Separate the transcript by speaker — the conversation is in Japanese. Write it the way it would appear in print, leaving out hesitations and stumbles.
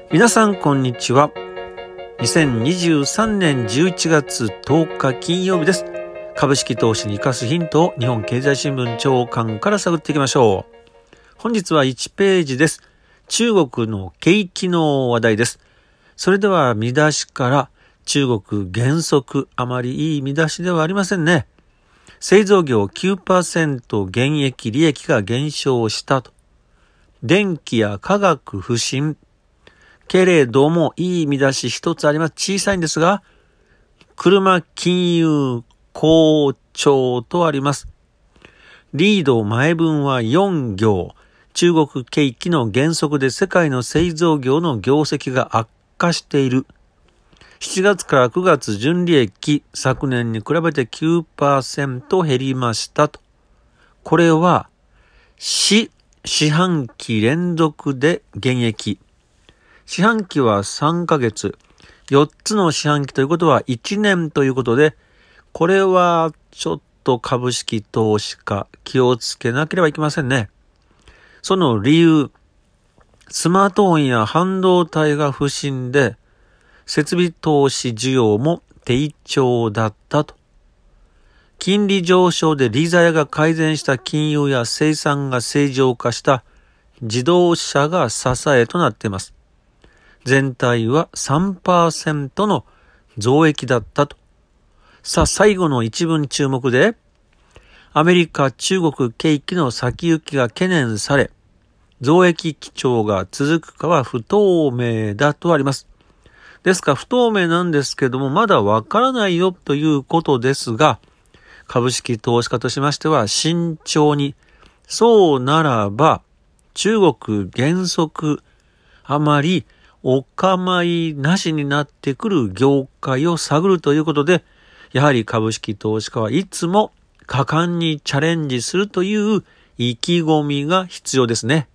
Speaker 1: 皆さんこんにちは。2023年11月10日金曜日です。株式投資に生かすヒントを日本経済新聞長官から探っていきましょう。本日は1ページです。中国の景気の話題です。それでは見出しから、中国減速、あまりいい見出しではありませんね。製造業 9% 減益利益が減少したと。電気や化学不振。けれどもいい見出し一つあります。小さいんですが、車金融好調とあります。リード前分は4行。中国景気の減速で世界の製造業の業績が悪化している。7月から9月純利益、昨年に比べて 9% 減りましたと。これは四半期連続で減益。四半期は3ヶ月、4つの四半期ということは1年ということで、これはちょっと株式投資家気をつけなければいけませんね。その理由、スマートフォンや半導体が不振で、設備投資需要も低調だったと。金利上昇で利ざやが改善した金融や生産が正常化した自動車が支えとなっています。全体は 3% の増益だったと。さあ、最後の一文注目で、アメリカ、中国景気の先行きが懸念され、増益基調が続くかは不透明だとあります。ですから不透明なんですけども、まだわからないよということですが、株式投資家としましては慎重に、そうならば、中国減速、あまりお構いなしになってくる業界を探るということで、やはり株式投資家はいつも果敢にチャレンジするという意気込みが必要ですね。